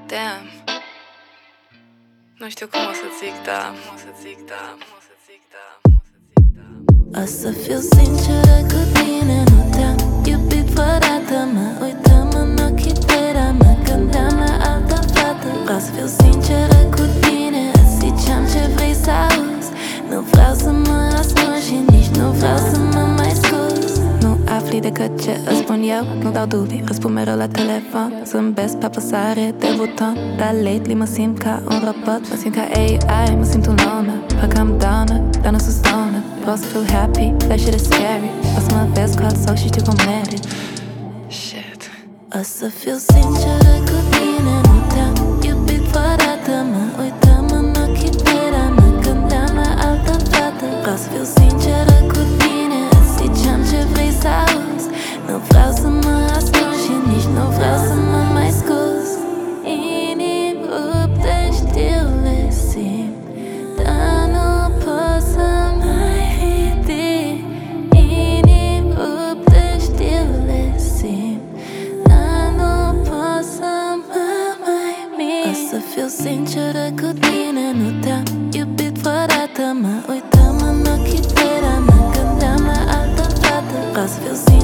Damn. Nu știu cum o să zic, da. O să fiu sinceră cu tine, nu te-am iubit vreodată. Mă uitam în ochii tăi, dar mă gândeam la altă fată. Vreau să fiu sinceră cu tine, ziceam ce vrei să auzi. Nu vreau să mă ascund și nici nu vreau să mă mai scuz. Nu afli decât ce îți spun eu, nu dau dubii, răspund mereu la telefon. Zâmbesc pe apăsare de buton, dar lately mă simt ca un robot. Mă simt ca AI, mă simt un loner. Parcă am downer, dar nu sunt stoner. Vreau să fiu happy, that shit is scary. O să mă vezi cu alt soc și știu cum merit. Shit. O să fiu sinceră cu tine, nu te-am iubit vreodată. Mă uitam în ochii tăi, dar mă gândeam la altă fată. Vreau să fiu sinceră cu tine, ziceam ce vrei să auzi. Nu vreau să mă ascund și nici nu vreau să mă mai scuz. Inimi rupte, știu, le simt, dar nu pot să mai ridic. Inimi rupte, știu, le simt, dar nu pot să mă mai mișc. O să fiu sinceră cu tine, nu te-am iubit vreodată. Mă uitam în ochii tăi, dar mă gândeam la altă fată. Vreau să fiu sinceră